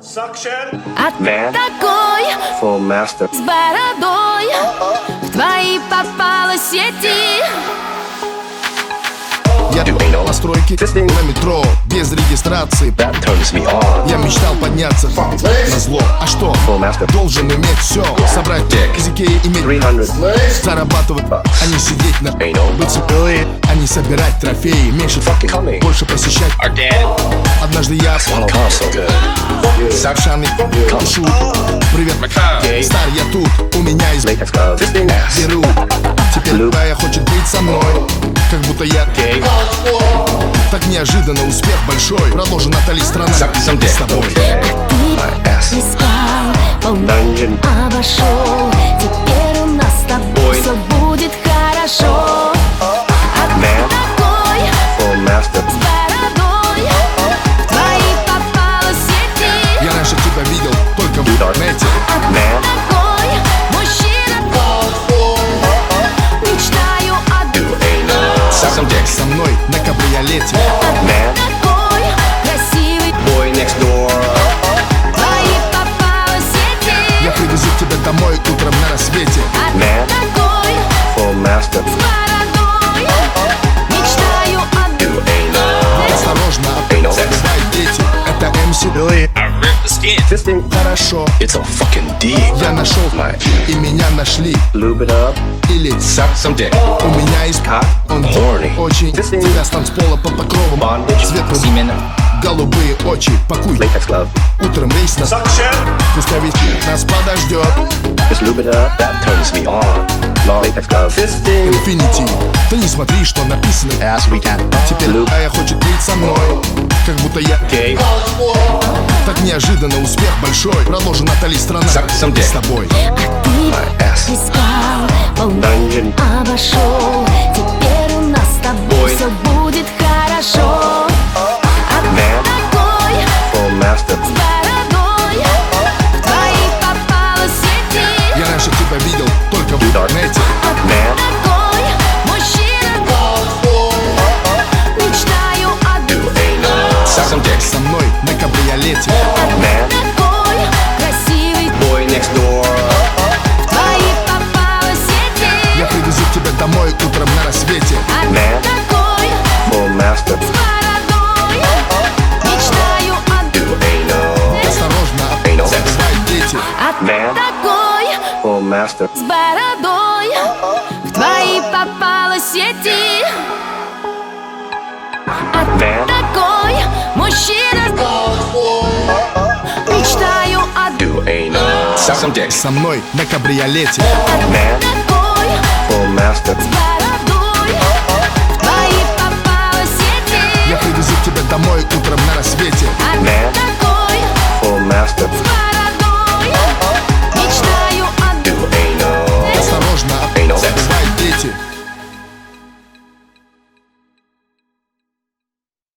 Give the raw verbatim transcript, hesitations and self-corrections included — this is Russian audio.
А ты такой Full master. с бородой, в твои попала сети. Я на стройке, на метро, без регистрации. That turns me on. Я мечтал подняться на зло. А что? Full master. Должен иметь все. Собрать языки и иметь three hundred. зарабатывать, а не сидеть на Ain't no быть цепелые, а не собирать трофеи. Меньше Coming. больше посещать. Our dad. Однажды я Swallow calm so good. Савшаны пишу. Привет, Gay. стар, я тут. У меня из Latex glove. Fisting ass. беру. Теперь любая хочет быть со мной, как будто я Gay. так неожиданно успех большой. Продолжи, Натали, страна Suck some dick. с тобой. My ass. Искал, Dungeon. обошел. Теперь у нас с тобой Boy. все будет хорошо. А ты Man. такой Full master. с бородой, в твои попала сети. Я раньше тебя видел только в Dark. интернете. Man. Такой мужчина, мечтаю о Do anal. Suck some dick. Со мной на кабриолете. Man. такой красивый, Boy next door. в твои попала сети. Я привезу тебя домой утром на рассвете. А ты Man. такой Full master. с бородой, мечтаю о Do anal. Осторожно, Anal. забывают дети. Это эм си. I ripped the skin. Fisting. Хорошо, It's a fucking D. я нашел My. и меня нашли. Lube it up. Или Suck some dick. у меня есть Cock. он Horny. очень. Тебя с танцпола под покровом. Bondage. Цвет Semen. голубые очи. Пакуй. Latex glove. Утром рейс нас. Пусть нас подождет. Just lube it up. That turns me on. Long latex glove. Fisting. Инфинити. Ты не смотри, что написано. Ass weekend. Теперь любая хочет быть со мной, как будто я Gay. так неожиданно успех большой. Продолжи, Натали, страна Suck some dick. с тобой. My ass. искал, Dungeon. обошел. Теперь у нас с тобой Boy. все будет хорошо. А ты Man. такой Full master. с бородой, в твои попала сети. Я раньше тебя видел только в Dark. интернете. Man. Такой мужчина, мечтаю о Do anal. Suck some dick. Со мной на кабриолете. Man. такой красивый, Boy next door. в твои попала сети. Я привезу тебя домой утром на рассвете. А ты Man. такой Full master. с бородой, мечтаю о Do anal. Осторожно, Anal. забывают дети. А ты Man. такой Full master. с бородой, в твои попала сети. А ты Man. такой мужчина, мечтаю о Do anal. Suck some dick. Со мной на кабриолете. Man. такой Full master. с бородой, в твои попала сети. Я привезу тебя домой утром на рассвете. А ты Man. такой Full master. с бородой,